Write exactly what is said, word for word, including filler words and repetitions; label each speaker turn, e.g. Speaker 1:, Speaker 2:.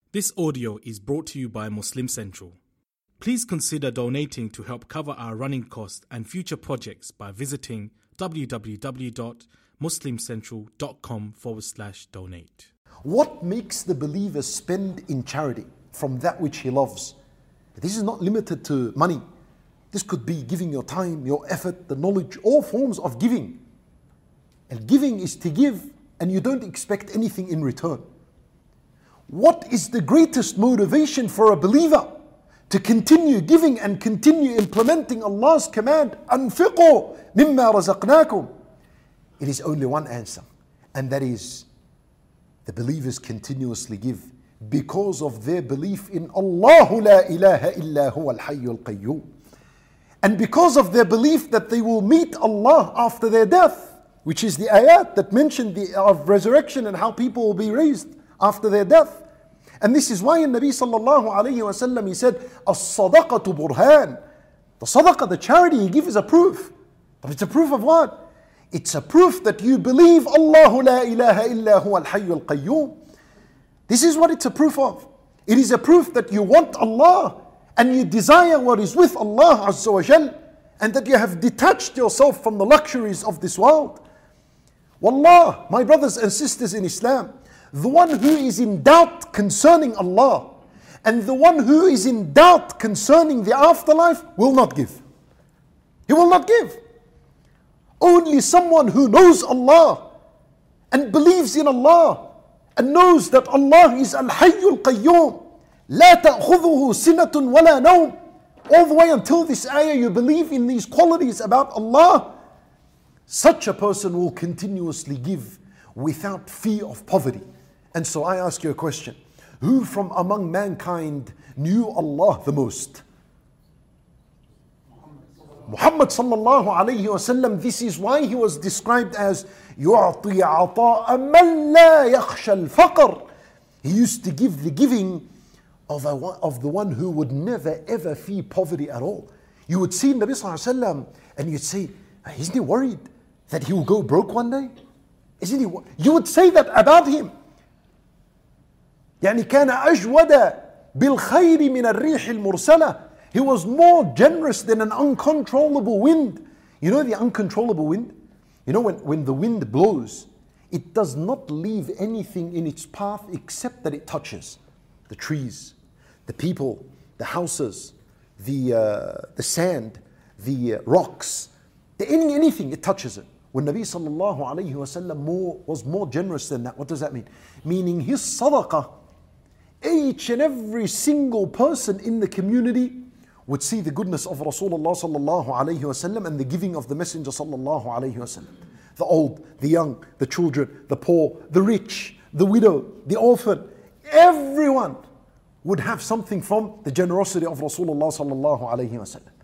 Speaker 1: This audio is brought to you by Muslim Central. Please consider donating to help cover our running costs and future projects by visiting www.muslimcentral.com forward slash donate.
Speaker 2: What makes the believer spend in charity from that which he loves? This is not limited to money. This could be giving your time, your effort, the knowledge, all forms of giving. And giving is to give and you don't expect anything in return. What is the greatest motivation for a believer to continue giving and continue implementing Allah's command? أَنْفِقُوا مِمَّا رَزَقْنَاكُمْ. It is only one answer, and that is the believers continuously give because of their belief in Allah la ilaha illa huwa al-hayyul qayyum, and because of their belief that they will meet Allah after their death, which is the ayat that mention the of resurrection and how people will be raised after their death. And this is why in Nabi sallallahu alayhi wa sallam he said, as-sadaqatu burhan. The sadaqah, the charity you give is a proof. But it's a proof of what? It's a proof that you believe Allahu la ilaha illa huwa al-hayyul qayyum. This is what it's a proof of. It is a proof that you want Allah and you desire what is with Allah Azza wa Jal, and that you have detached yourself from the luxuries of this world. Wallah, my brothers and sisters in Islam, the one who is in doubt concerning Allah and the one who is in doubt concerning the afterlife will not give. He will not give. Only someone who knows Allah and believes in Allah and knows that Allah is Al-Hayyul Qayyum, لا تأخذه سنة ولا نوم. All the way until this ayah you believe in these qualities about Allah, such a person will continuously give without fear of poverty. And so I ask you a question. Who from among mankind knew Allah the most? Muhammad sallallahu alayhi wa sallam. This is why he was described as يُعْطِي عَطَاءً مَنْ لَا يَخْشَى الْفَقْرِ. He used to give the giving of, a, of the one who would never ever fear poverty at all. You would see Nabi sallallahu alayhi wa sallam and you'd say, isn't he worried that he will go broke one day? Isn't he? You would say that about him. يعني كان أجود بالخير من الريح المرسلة. He was more generous than an uncontrollable wind. You know the uncontrollable wind? You know when, when the wind blows, it does not leave anything in its path except that it touches the trees, the people, the houses, the, uh, the sand, the uh, rocks, the, any, anything, it touches it. When Nabi sallallahu alayhi wa sallam more, was more generous than that, what does that mean? Meaning his sadaqah, each and every single person in the community would see the goodness of Rasulullah sallallahu alayhi wa sallam and the giving of the Messenger sallallahu alayhi wa sallam. The old, the young, the children, the poor, the rich, the widow, the orphan, everyone would have something from the generosity of Rasulullah sallallahu alayhi wa sallam.